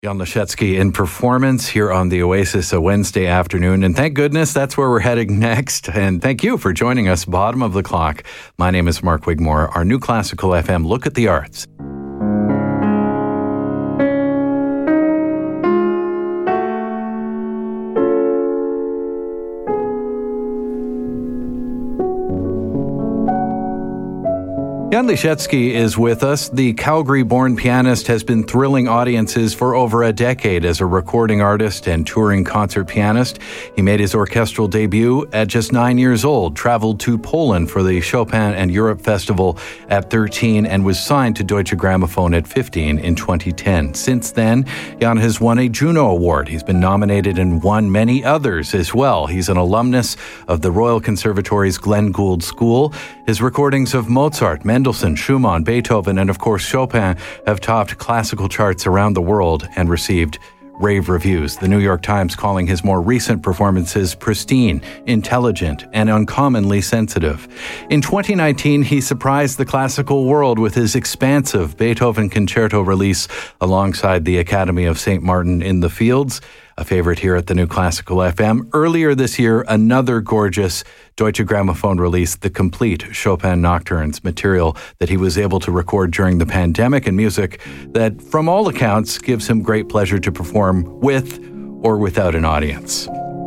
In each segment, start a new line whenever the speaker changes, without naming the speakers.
Jan Leszecki in performance here on the Oasis a Wednesday afternoon. And thank goodness that's where we're heading next. And thank you for joining us, bottom of the clock. My name is Mark Wigmore. Our new Classical FM look at the arts. Jan Leszecki is with us. The Calgary-born pianist has been thrilling audiences for over a decade as a recording artist and touring concert pianist. He made his orchestral debut at just 9 years old, traveled to Poland for the Chopin and Europe Festival at 13, and was signed to Deutsche Grammophon at 15 in 2010. Since then, Jan has won a Juno Award. He's been nominated and won many others as well. He's an alumnus of the Royal Conservatory's Glenn Gould School. His recordings of Mozart, Mendelssohn, Schumann, Beethoven, and of course Chopin have topped classical charts around the world and received rave reviews. The New York Times calling his more recent performances pristine, intelligent, and uncommonly sensitive. In 2019, he surprised the classical world with his expansive Beethoven Concerto release alongside the Academy of St. Martin in the Fields, a favorite here at the New Classical FM. Earlier this year, another gorgeous Deutsche Grammophon release, the complete Chopin Nocturnes, material that he was able to record during the pandemic, and music that, from all accounts, gives him great pleasure to perform with or without an audience.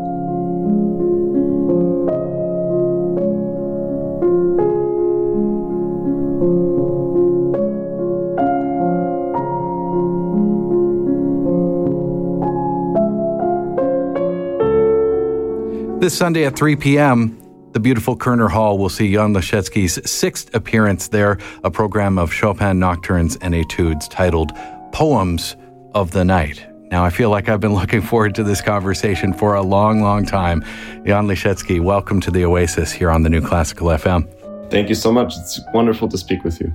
This Sunday at 3 p.m., the beautiful Kerner Hall will see Jan Leszecki's sixth appearance there, a program of Chopin nocturnes and etudes titled Poems of the Night. Now, I feel like I've been looking forward to this conversation for a long, long time. Jan Leszecki, welcome to the Oasis here on the New Classical FM.
Thank you so much. It's wonderful to speak with you.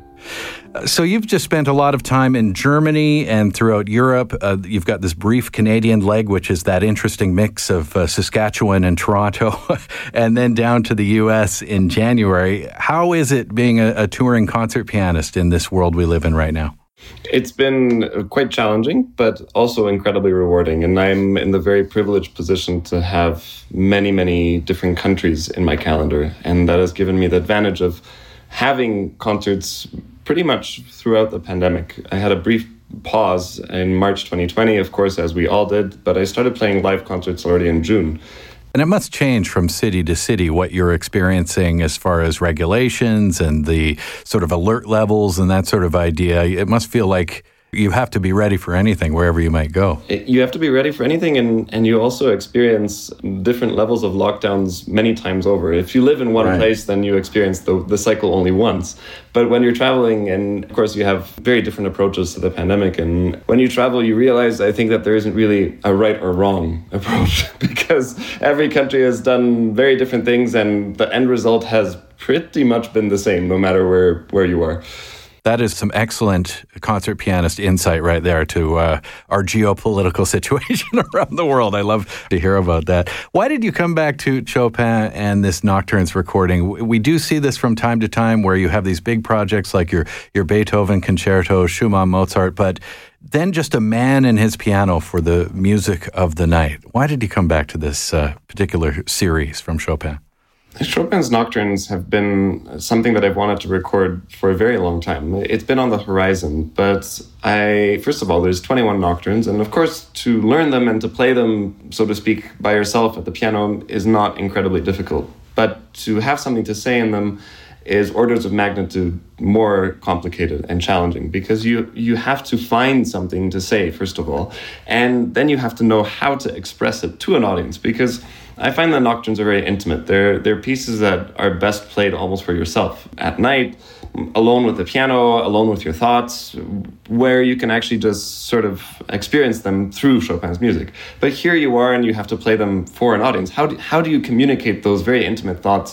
So you've just spent a lot of time in Germany and throughout Europe. You've got this brief Canadian leg, which is that interesting mix of Saskatchewan and Toronto, and then down to the U.S. in January. How is it being a touring concert pianist in this world we live in right now?
It's been quite challenging, but also incredibly rewarding. And I'm in the very privileged position to have many, many different countries in my calendar. And that has given me the advantage of having concerts pretty much throughout the pandemic. I had a brief pause in March 2020, of course, as we all did, but I started playing live concerts already in June.
And it must change from city to city what you're experiencing as far as regulations and the sort of alert levels and that sort of idea. It must feel like you have to be ready for anything wherever you might go.
You have to be ready for anything, and you also experience different levels of lockdowns many times over. If you live in one place, then you experience the cycle only once. But when you're traveling, and of course you have very different approaches to the pandemic, and when you travel, you realize, I think, that there isn't really a right or wrong approach because every country has done very different things, and the end result has pretty much been the same, no matter where you are.
That is some excellent concert pianist insight right there to our geopolitical situation around the world. I love to hear about that. Why did you come back to Chopin and this Nocturnes recording? We do see this from time to time where you have these big projects like your Beethoven Concerto, Schumann, Mozart, but then just a man and his piano for the music of the night. Why did you come back to this particular series from Chopin?
Chopin's Nocturnes have been something that I've wanted to record for a very long time. It's been on the horizon, but first of all, there's 21 Nocturnes, and of course, to learn them and to play them, so to speak, by yourself at the piano is not incredibly difficult. But to have something to say in them is orders of magnitude more complicated and challenging because you have to find something to say, first of all, and then you have to know how to express it to an audience because I find the Nocturnes are very intimate. They're pieces that are best played almost for yourself at night, alone with the piano, alone with your thoughts, where you can actually just sort of experience them through Chopin's music. But here you are and you have to play them for an audience. How do you communicate those very intimate thoughts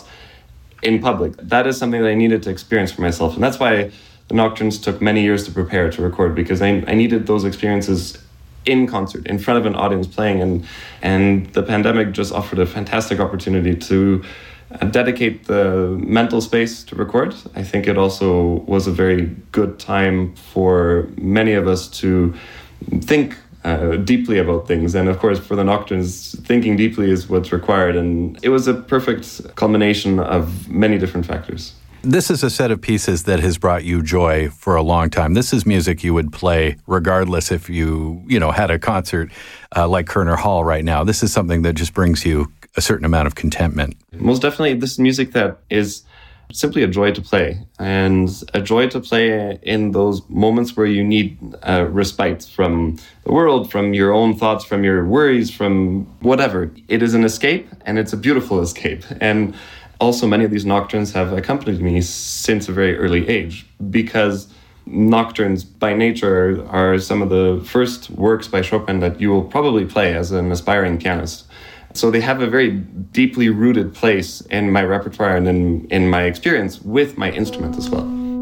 in public? That is something that I needed to experience for myself. And that's why the Nocturnes took many years to prepare to record, because I needed those experiences in concert, in front of an audience playing. And the pandemic just offered a fantastic opportunity to dedicate the mental space to record. I think it also was a very good time for many of us to think deeply about things. And of course, for the nocturnes, thinking deeply is what's required. And it was a perfect culmination of many different factors.
This is a set of pieces that has brought you joy for a long time. This is music you would play regardless if you had a concert like Koerner Hall right now. This is something that just brings you a certain amount of contentment.
Most definitely, this is music that is simply a joy to play, and a joy to play in those moments where you need respite from the world, from your own thoughts, from your worries, from whatever. It is an escape, and it's a beautiful escape. And also, many of these nocturnes have accompanied me since a very early age, because nocturnes by nature are some of the first works by Chopin that you will probably play as an aspiring pianist. So they have a very deeply rooted place in my repertoire and in my experience with my instrument as well.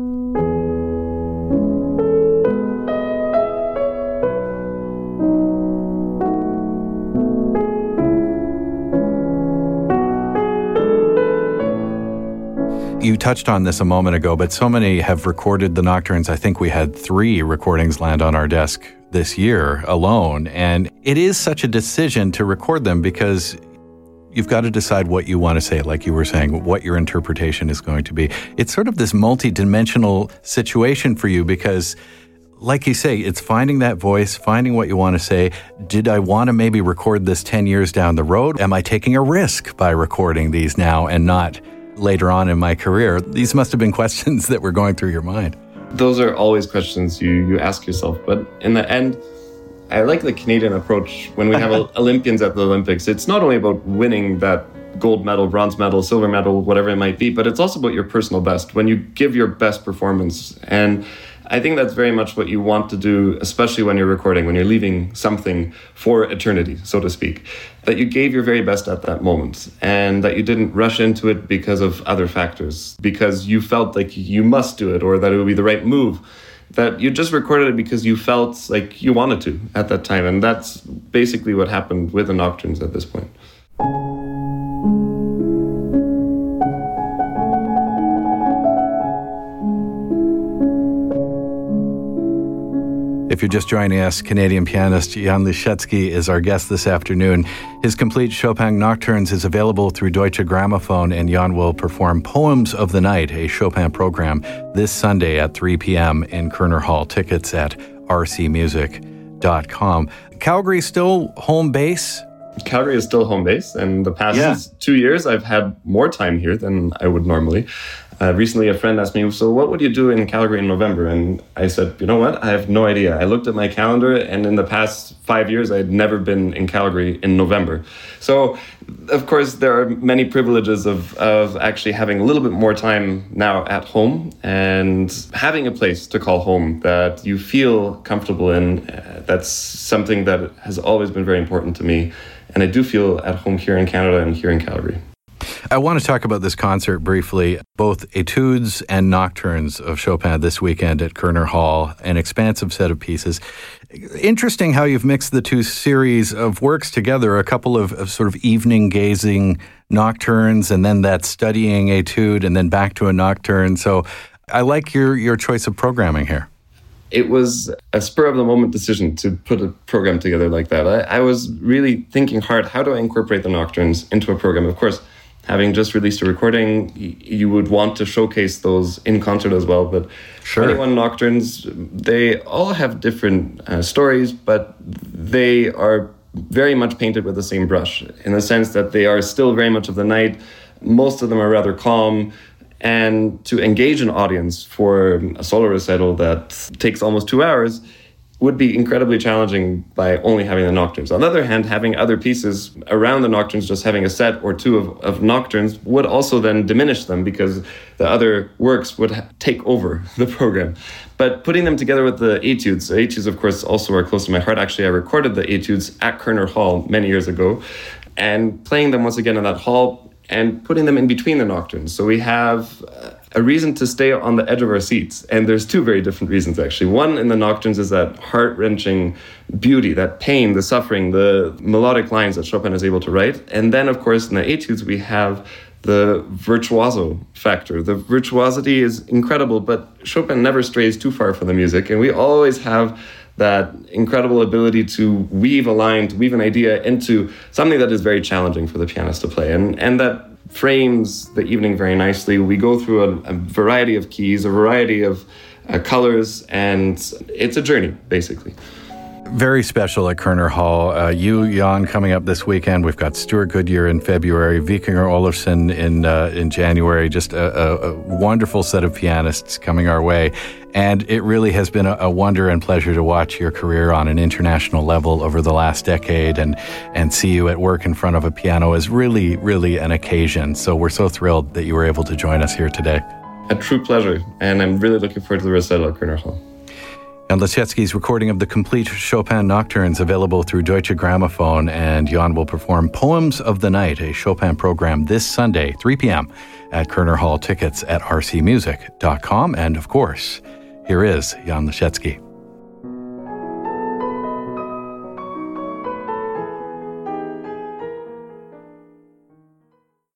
You touched on this a moment ago, but so many have recorded the nocturnes. I think we had 3 recordings land on our desk this year alone. And it is such a decision to record them because you've got to decide what you want to say, like you were saying, what your interpretation is going to be. It's sort of this multi-dimensional situation for you because, like you say, it's finding that voice, finding what you want to say. Did I want to maybe record this 10 years down the road? Am I taking a risk by recording these now and not later on in my career? These must have been questions that were going through your mind.
Those are always questions you ask yourself. But in the end, I like the Canadian approach when we have Olympians at the Olympics. It's not only about winning that gold medal, bronze medal, silver medal, whatever it might be, but it's also about your personal best, when you give your best performance. And I think that's very much what you want to do, especially when you're recording, when you're leaving something for eternity, so to speak, that you gave your very best at that moment and that you didn't rush into it because of other factors, because you felt like you must do it or that it would be the right move, that you just recorded it because you felt like you wanted to at that time. And that's basically what happened with the nocturnes at this point.
If you're just joining us, Canadian pianist Jan Liszecki is our guest this afternoon. His complete Chopin Nocturnes is available through Deutsche Grammophon, and Jan will perform Poems of the Night, a Chopin program, this Sunday at 3 p.m. in Koerner Hall. Tickets at rcmusic.com. Calgary still home base?
Calgary is still home base, and the past 2 years I've had more time here than I would normally. Recently, a friend asked me, so what would you do in Calgary in November? And I said, you know what? I have no idea. I looked at my calendar, and in the past 5 years, I had never been in Calgary in November. So, of course, there are many privileges of actually having a little bit more time now at home and having a place to call home that you feel comfortable in. That's something that has always been very important to me. And I do feel at home here in Canada and here in Calgary.
I want to talk about this concert briefly, both etudes and nocturnes of Chopin this weekend at Koerner Hall, an expansive set of pieces. Interesting how you've mixed the two series of works together, a couple of sort of evening gazing nocturnes and then that studying etude and then back to a nocturne. So I like your choice of programming here.
It was a spur-of-the-moment decision to put a program together like that. I was really thinking hard, how do I incorporate the nocturnes into a program? Of course, having just released a recording, you would want to showcase those in concert as well. But 21 nocturnes, they all have different stories, but they are very much painted with the same brush in the sense that they are still very much of the night. Most of them are rather calm. And to engage an audience for a solo recital that takes almost 2 hours would be incredibly challenging by only having the nocturnes. On the other hand, having other pieces around the nocturnes, just having a set or two of nocturnes would also then diminish them because the other works would take over the program. But putting them together with the etudes, of course, also are close to my heart. Actually, I recorded the etudes at Koerner Hall many years ago, and playing them once again in that hall and putting them in between the nocturnes. So we have a reason to stay on the edge of our seats. And there's two very different reasons, actually. One in the nocturnes is that heart-wrenching beauty, that pain, the suffering, the melodic lines that Chopin is able to write. And then, of course, in the etudes, we have the virtuoso factor. The virtuosity is incredible, but Chopin never strays too far from the music. And we always have that incredible ability to weave a line, to weave an idea into something that is very challenging for the pianist to play. And that frames the evening very nicely. We go through a variety of keys, a variety of colors, and it's a journey, basically.
Very special at Koerner Hall. You, Jan, coming up this weekend. We've got Stuart Goodyear in February, Vikingur Olafsson in January. Just a wonderful set of pianists coming our way. And it really has been a wonder and pleasure to watch your career on an international level over the last decade, and see you at work in front of a piano is really, really an occasion. So we're so thrilled that you were able to join us here today.
A true pleasure, and I'm really looking forward to the recital at Koerner Hall.
Jan Lesiecki's recording of the complete Chopin Nocturnes available through Deutsche Grammophon, and Jan will perform Poems of the Night, a Chopin program, this Sunday, 3 p.m. at Koerner Hall. Tickets at rcmusic.com. And of course, here is Jan Lesiecki.